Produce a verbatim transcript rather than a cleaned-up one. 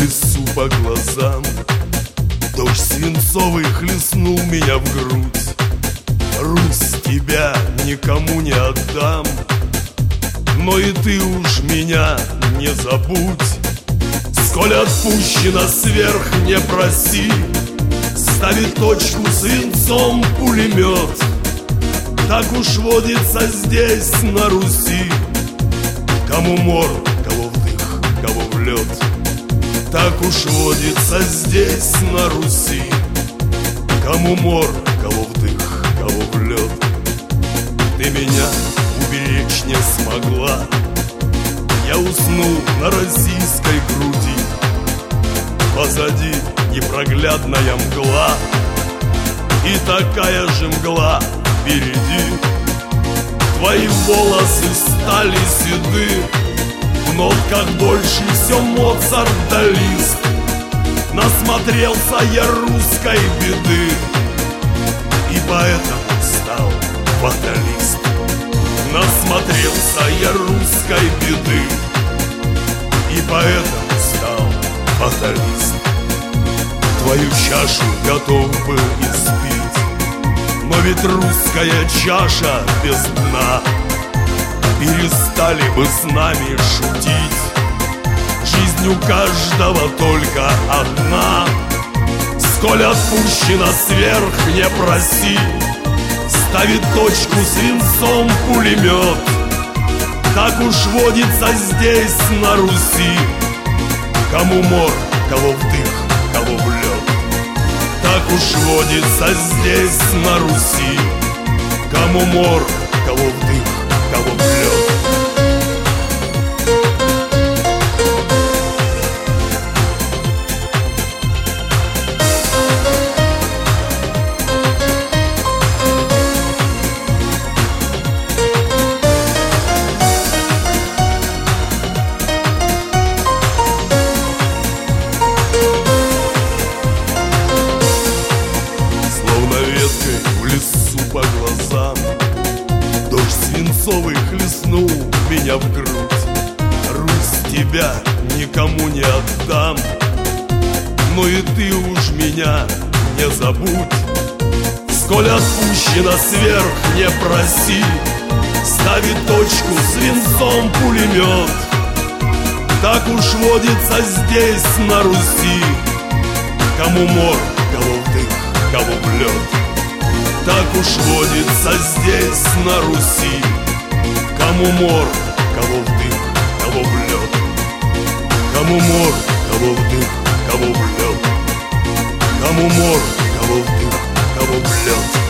лесу по глазам. Дождь свинцовый хлестнул меня в грудь. Русь, тебя никому не отдам, но и ты уж меня не забудь. Сколь отпущено сверх, не проси, ставит точку свинцом пулемет. Так уж водится здесь, на Руси, кому мор, кого вдых, кого в лед. Так уж водится здесь, на Руси, кому мор, кого вдых, кого в лед. Ты меня уберечь не смогла, я уснул на российской груди. Позади непроглядная мгла, и такая же мгла впереди. Твои волосы стали седы, в нотках больше все Моцарт да Лист. Насмотрелся я русской беды, и поэтому стал фаталист. Насмотрелся я русской беды, и поэтому стал фаталист. Твою чашу готов был испить, но ведь русская чаша без дна. Перестали бы с нами шутить, жизнь у каждого только одна. Сколь отпущено сверх, не проси, ставит точку свинцом пулемет. Так уж водится здесь, на Руси, кому мор, кого вдых, кого в лед. Так уж водится здесь, на Руси, кому мор, кого вдых, кого в лед. По глазам дождь свинцовый хлестнул меня в грудь. Русь, тебя никому не отдам, но и ты уж меня не забудь. Сколь отпущено сверх, не проси, ставит точку свинцом пулемет. Так уж водится здесь, на Руси, кому мор, кого вдых, кого в лед. Так уж водится здесь, на Руси, кому мор, кого вдых, кого в лед. Кому мор, кого вдых, кого в лед. Кому мор, кого вдых, кого в лед.